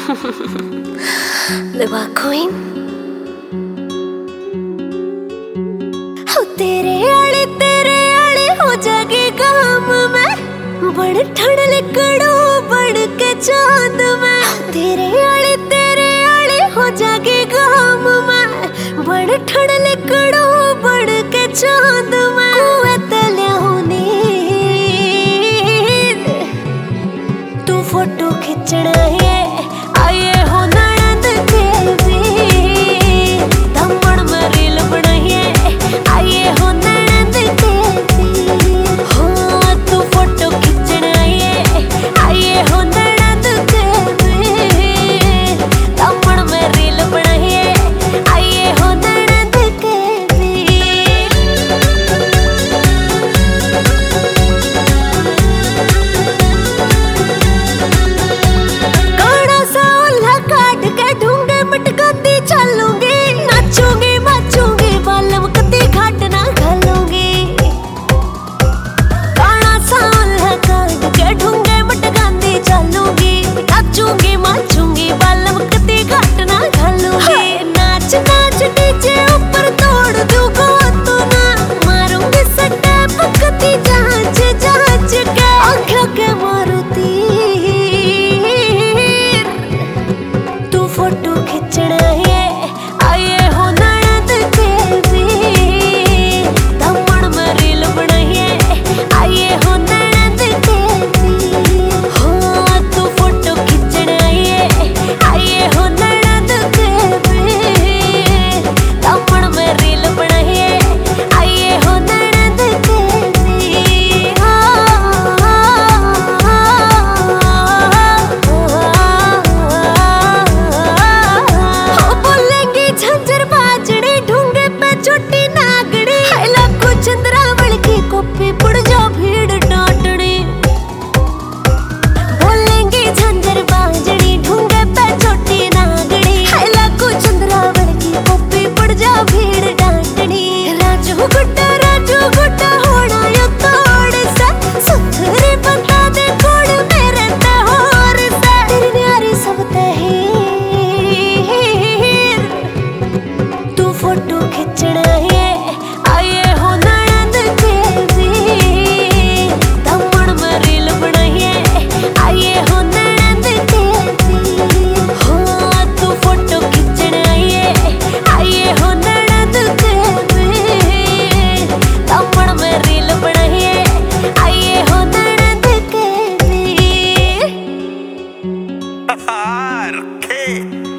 लिवा queen हो तेरे आले हो जागे काम में बड़ ठंड लिकड़ो बड़ के चांद में तेरे आले हो जागे काम में बड़ ठंड लिकड़ो बड़ के चांद में तू फोटो खिंचना है आए हो ननद के भी धम्मड़ में रील बनाइए आए हो ननद के भी हो तू फोटो खिंचना है आए हो ननद के भी धम्मड़ में रील बनाइए आए हो ननद के भी फोटो खिंचना है आए हो ननद के भी धम्मड़ में रील बनाइए आए हो ननद के भी हो तू फोटो खिंचना है आए हो ननद के भी धम्मड़ में रील बनाइए आए हो ननद के भी झंझर बाजड़ी ढूंगे पे छोटी नागड़ी लाखों चंद्रावल की कॉपी पड़ जा भीड़ डांटड़ी बोलेंगे झंझर बाजड़ी ढूंगे पे छोटी नागड़ी लाखों चंद्रावल की कॉपी पड़ जा भीड़ डांटड़ी राजू गुड्डा होना यो तोड़ सा सुथरे बता दे कोड़ मेरे ते होर सा तेरी न्यारी सब तही तू फोटो खिंचना है आए हो ननद के भी धम्मड़ में रील बनाइए आए हो ननद के भी हो तू फोटो खिंचना है आए हो ननद के भी धम्मड़ में रील बनाइए आए हो ननद के भी रखे